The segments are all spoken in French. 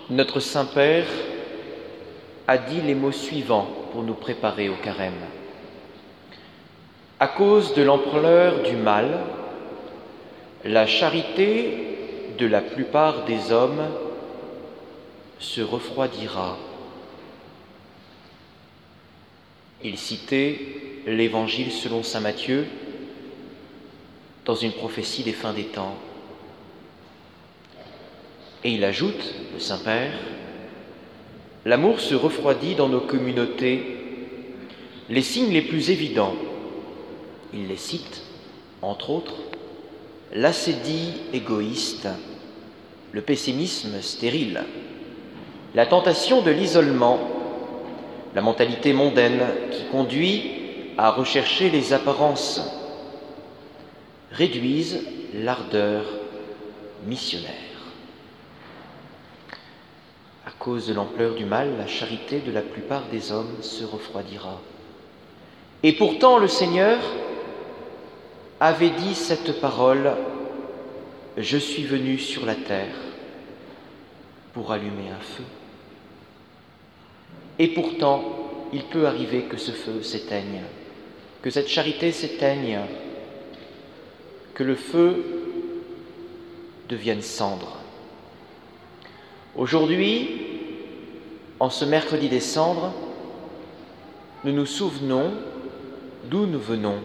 Notre Saint-Père a dit les mots suivants pour nous préparer au carême. À cause de l'ampleur du mal, la charité de la plupart des hommes se refroidira. Il citait l'Évangile selon saint Matthieu dans une prophétie des fins des temps. Et il ajoute, le Saint-Père, « L'amour se refroidit dans nos communautés. Les signes les plus évidents, il les cite, entre autres, l'assédie égoïste, le pessimisme stérile, la tentation de l'isolement, la mentalité mondaine qui conduit à rechercher les apparences, réduisent l'ardeur missionnaire. À cause de l'ampleur du mal, la charité de la plupart des hommes se refroidira. Et pourtant, le Seigneur avait dit cette parole « Je suis venu sur la terre pour allumer un feu ». Et pourtant, il peut arriver que ce feu s'éteigne, que cette charité s'éteigne, que le feu devienne cendre. Aujourd'hui, en ce mercredi des cendres, nous nous souvenons d'où nous venons.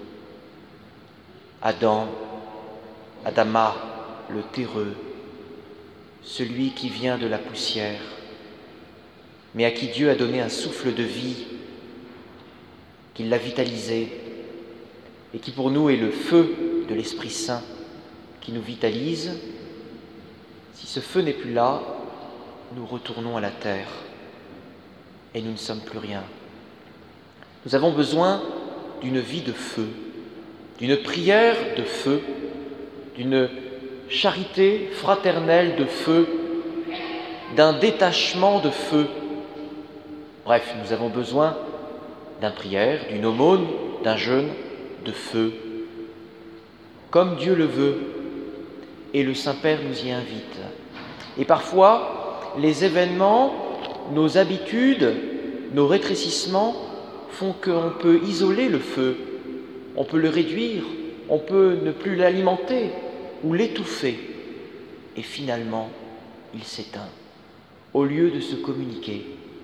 Adam, Adama, le terreux, celui qui vient de la poussière, mais à qui Dieu a donné un souffle de vie, qui l'a vitalisé, et qui pour nous est le feu de l'Esprit Saint qui nous vitalise. Si ce feu n'est plus là, nous retournons à la terre et nous ne sommes plus rien. Nous avons besoin d'une vie de feu, d'une prière de feu, d'une charité fraternelle de feu, d'un détachement de feu. Bref, nous avons besoin d'une prière, d'une aumône, d'un jeûne de feu, comme Dieu le veut, et le Saint-Père nous y invite. Et parfois, les événements, nos habitudes, nos rétrécissements font qu'on peut isoler le feu, on peut le réduire, on peut ne plus l'alimenter ou l'étouffer. Et finalement, il s'éteint, au lieu de se communiquer.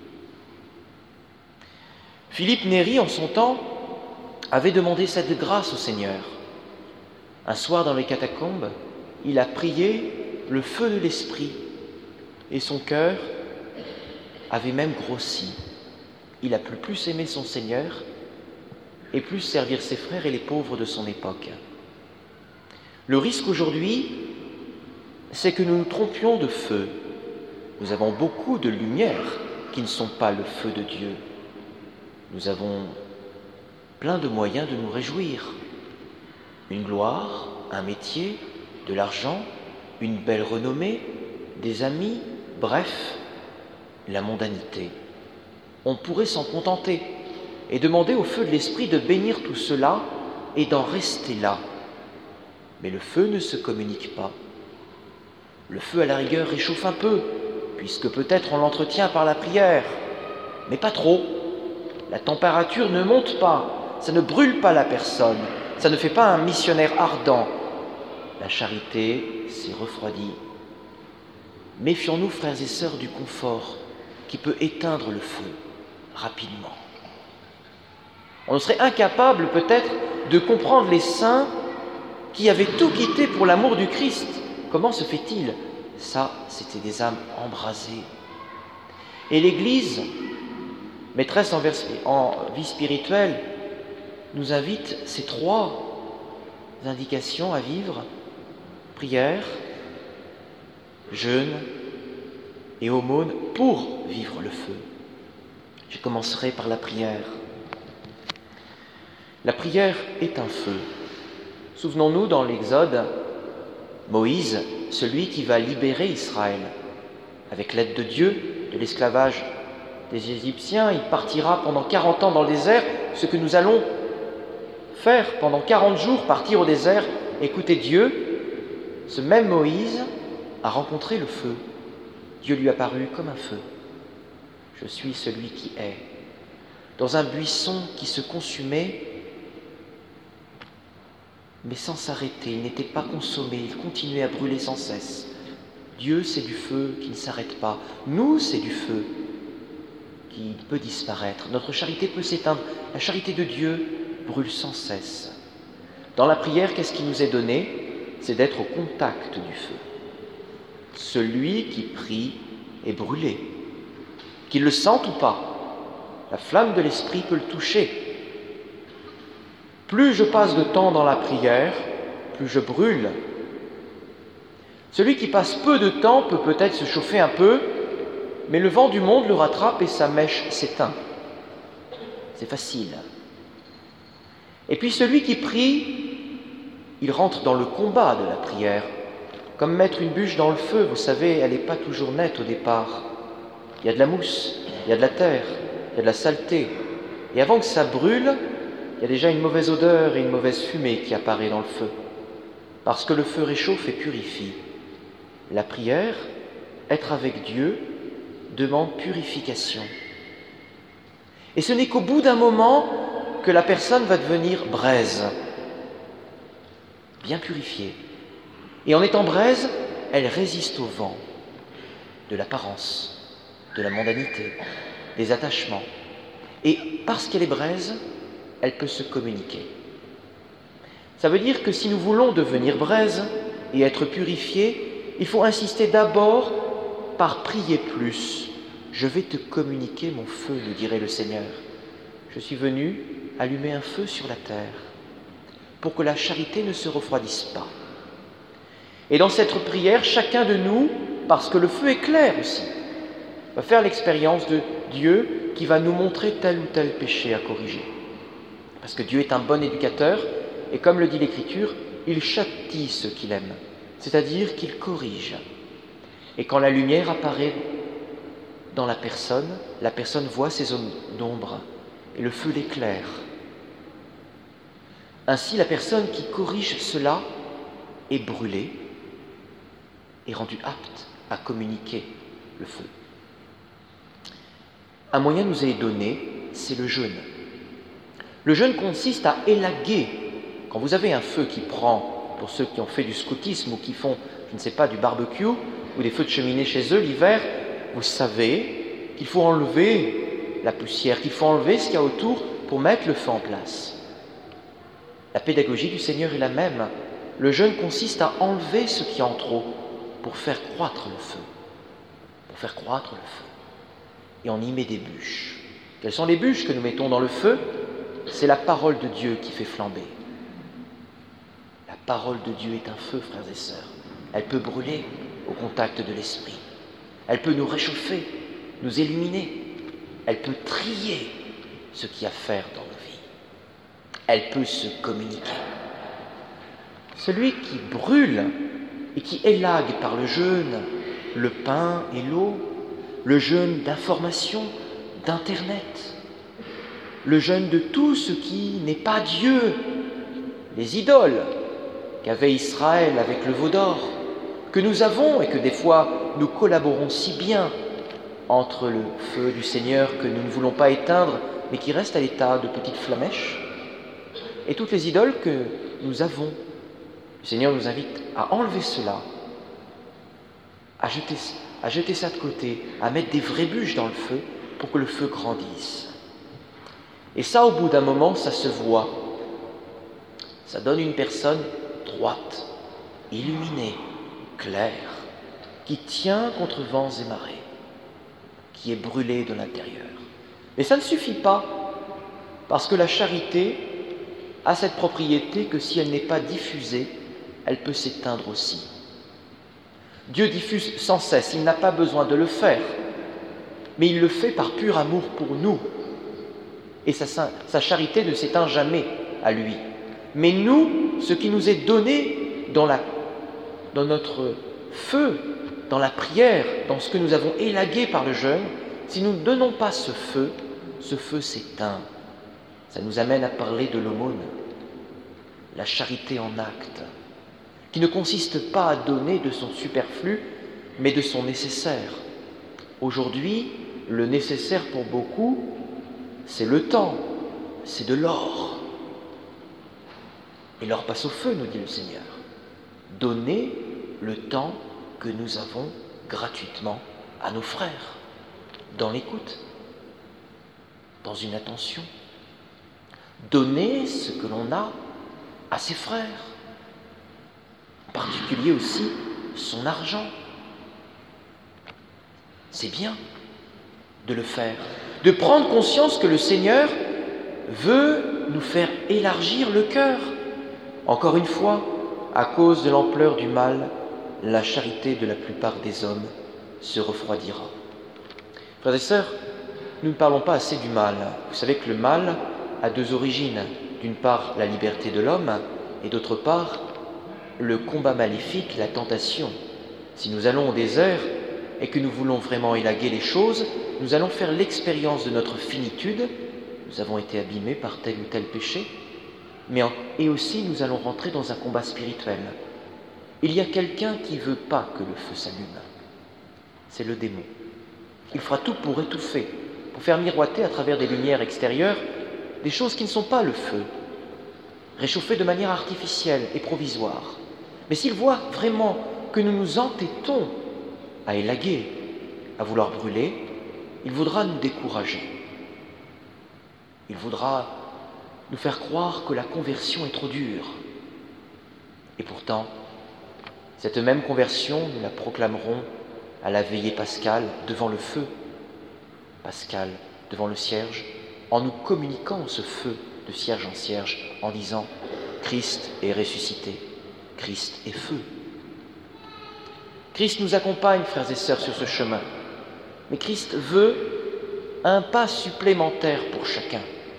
Philippe Néri, en son temps, avait demandé cette grâce au Seigneur. Un soir dans les catacombes, il a prié le feu de l'Esprit et son cœur avait même grossi. Il a pu plus aimer son Seigneur et plus servir ses frères et les pauvres de son époque. Le risque aujourd'hui, c'est que nous nous trompions de feu. Nous avons beaucoup de lumières qui ne sont pas le feu de Dieu. Nous avons plein de moyens de nous réjouir. Une gloire, un métier, de l'argent, une belle renommée, des amis, bref, la mondanité. On pourrait s'en contenter et demander au feu de l'Esprit de bénir tout cela et d'en rester là. Mais le feu ne se communique pas. Le feu, à la rigueur, réchauffe un peu, puisque peut-être on l'entretient par la prière, mais pas trop. La température ne monte pas, ça ne brûle pas la personne, ça ne fait pas un missionnaire ardent. La charité s'est refroidie. Méfions-nous, frères et sœurs, du confort qui peut éteindre le feu rapidement. On serait incapable peut-être de comprendre les saints qui avaient tout quitté pour l'amour du Christ. Comment se fait-il ? Ça, c'était des âmes embrasées. Et l'Église, maîtresse en vie spirituelle, nous invite ces 3 indications à vivre: prière, jeûne et aumône pour vivre le feu. Je commencerai par la prière. La prière est un feu. Souvenons-nous dans l'Exode, Moïse, celui qui va libérer Israël, avec l'aide de Dieu, de l'esclavage des Égyptiens, il partira pendant 40 ans dans le désert, ce que nous allons faire pendant 40 jours, partir au désert, écouter Dieu. Ce même Moïse a rencontré le feu. Dieu lui apparut comme un feu. Je suis celui qui est. Dans un buisson qui se consumait, mais sans s'arrêter, il n'était pas consommé, il continuait à brûler sans cesse. Dieu, c'est du feu qui ne s'arrête pas. Nous, c'est du feu qui peut disparaître. Notre charité peut s'éteindre. La charité de Dieu brûle sans cesse. Dans la prière, qu'est-ce qui nous est donné? C'est d'être au contact du feu. Celui qui prie est brûlé. Qu'il le sente ou pas, la flamme de l'esprit peut le toucher. Plus je passe de temps dans la prière, plus je brûle. Celui qui passe peu de temps peut peut-être se chauffer un peu, mais le vent du monde le rattrape et sa mèche s'éteint. C'est facile. Et puis celui qui prie, il rentre dans le combat de la prière. Comme mettre une bûche dans le feu, vous savez, elle n'est pas toujours nette au départ. Il y a de la mousse, il y a de la terre, il y a de la saleté. Et avant que ça brûle, il y a déjà une mauvaise odeur et une mauvaise fumée qui apparaît dans le feu. Parce que le feu réchauffe et purifie. La prière, être avec Dieu, demande purification. Et ce n'est qu'au bout d'un moment que la personne va devenir braise, bien purifiée. Et en étant braise, elle résiste au vent de l'apparence, de la mondanité, des attachements. Et parce qu'elle est braise, elle peut se communiquer. Ça veut dire que si nous voulons devenir braise et être purifiés, il faut insister d'abord par prier plus. Je vais te communiquer mon feu, nous dirait le Seigneur. Je suis venu allumer un feu sur la terre pour que la charité ne se refroidisse pas. Et dans cette prière, chacun de nous, parce que le feu est clair aussi, va faire l'expérience de Dieu qui va nous montrer tel ou tel péché à corriger. Parce que Dieu est un bon éducateur, et comme le dit l'Écriture, il châtie ceux qu'il aime, c'est-à-dire qu'il corrige. Et quand la lumière apparaît dans la personne voit ses zones d'ombre, et le feu l'éclaire. Ainsi, la personne qui corrige cela est brûlée, est rendue apte à communiquer le feu. Un moyen nous est donné, c'est le jeûne. Le jeûne consiste à élaguer. Quand vous avez un feu qui prend, pour ceux qui ont fait du scoutisme ou qui font, je ne sais pas, du barbecue ou des feux de cheminée chez eux l'hiver, vous savez qu'il faut enlever la poussière, qu'il faut enlever ce qu'il y a autour pour mettre le feu en place. La pédagogie du Seigneur est la même. Le jeûne consiste à enlever ce qui est en trop pour faire croître le feu. Pour faire croître le feu. Et on y met des bûches. Quelles sont les bûches que nous mettons dans le feu? C'est la parole de Dieu qui fait flamber. La parole de Dieu est un feu, frères et sœurs. Elle peut brûler au contact de l'esprit. Elle peut nous réchauffer, nous illuminer. Elle peut trier ce qu'il y a à faire dans nos vies. Elle peut se communiquer. Celui qui brûle et qui élague par le jeûne, le pain et l'eau, le jeûne d'information, d'Internet, le jeûne de tout ce qui n'est pas Dieu, les idoles qu'avait Israël avec le veau d'or, que nous avons et que des fois nous collaborons si bien entre le feu du Seigneur que nous ne voulons pas éteindre, mais qui reste à l'état de petites flamèches, et toutes les idoles que nous avons. Le Seigneur nous invite à enlever cela, à jeter ça de côté, à mettre des vraies bûches dans le feu pour que le feu grandisse. Et ça, au bout d'un moment, ça se voit. Ça donne une personne droite, illuminée, claire, qui tient contre vents et marées, qui est brûlée de l'intérieur. Mais ça ne suffit pas, parce que la charité a cette propriété que si elle n'est pas diffusée, elle peut s'éteindre aussi. Dieu diffuse sans cesse, il n'a pas besoin de le faire, mais il le fait par pur amour pour nous. Et sa charité ne s'éteint jamais à lui. Mais nous, ce qui nous est donné dans notre feu, dans la prière, dans ce que nous avons élagué par le jeûne, si nous ne donnons pas ce feu s'éteint. Ça nous amène à parler de l'aumône, la charité en acte, qui ne consiste pas à donner de son superflu, mais de son nécessaire. Aujourd'hui, le nécessaire pour beaucoup, c'est le temps, c'est de l'or. Et l'or passe au feu, nous dit le Seigneur. Donnez le temps que nous avons gratuitement à nos frères, dans l'écoute, dans une attention. Donnez ce que l'on a à ses frères, en particulier aussi son argent. C'est bien de le faire, de prendre conscience que le Seigneur veut nous faire élargir le cœur. Encore une fois, à cause de l'ampleur du mal, la charité de la plupart des hommes se refroidira. Frères et sœurs, nous ne parlons pas assez du mal. Vous savez que le mal a deux origines. D'une part, la liberté de l'homme, et d'autre part, le combat maléfique, la tentation. Si nous allons au désert et que nous voulons vraiment élaguer les choses, nous allons faire l'expérience de notre finitude. Nous avons été abîmés par tel ou tel péché, et aussi nous allons rentrer dans un combat spirituel. Il y a quelqu'un qui ne veut pas que le feu s'allume. C'est le démon. Il fera tout pour étouffer, pour faire miroiter à travers des lumières extérieures des choses qui ne sont pas le feu, réchauffer de manière artificielle et provisoire. Mais s'il voit vraiment que nous nous entêtons à élaguer, à vouloir brûler, il voudra nous décourager. Il voudra nous faire croire que la conversion est trop dure. Et pourtant, cette même conversion, nous la proclamerons à la veillée pascale devant le feu, pascal devant le cierge, en nous communiquant ce feu de cierge en cierge, en disant « Christ est ressuscité, Christ est feu ». Christ nous accompagne, frères et sœurs, sur ce chemin. Mais Christ veut un pas supplémentaire pour chacun.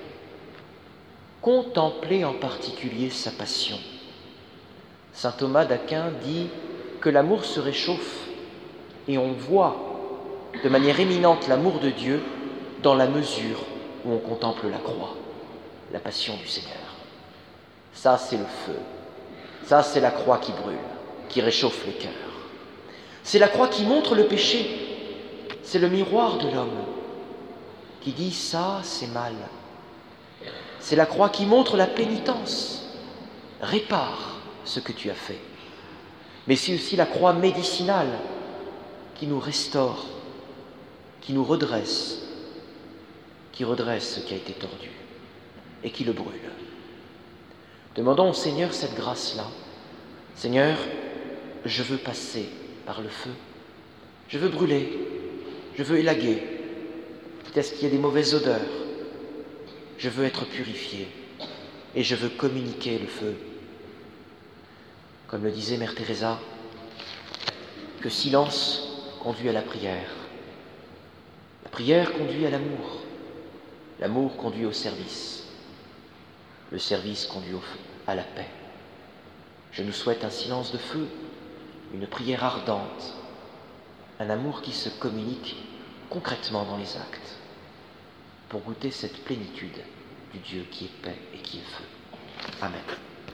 Contempler en particulier sa passion. Saint Thomas d'Aquin dit que l'amour se réchauffe et on voit de manière éminente l'amour de Dieu dans la mesure où on contemple la croix, la passion du Seigneur. Ça, c'est le feu. Ça, c'est la croix qui brûle, qui réchauffe les cœurs. C'est la croix qui montre le péché. C'est le miroir de l'homme qui dit « ça, c'est mal ». C'est la croix qui montre la pénitence. Répare ce que tu as fait. Mais c'est aussi la croix médicinale qui nous restaure, qui nous redresse, qui redresse ce qui a été tordu et qui le brûle. Demandons au Seigneur cette grâce-là. Seigneur, je veux passer par le feu. Je veux brûler. Je veux élaguer. Peut-être qu'il y a des mauvaises odeurs. Je veux être purifié et je veux communiquer le feu. Comme le disait Mère Teresa, le silence conduit à la prière. La prière conduit à l'amour. L'amour conduit au service. Le service conduit à la paix. Je nous souhaite un silence de feu, une prière ardente, un amour qui se communique concrètement dans les actes, pour goûter cette plénitude du Dieu qui est paix et qui est feu. Amen.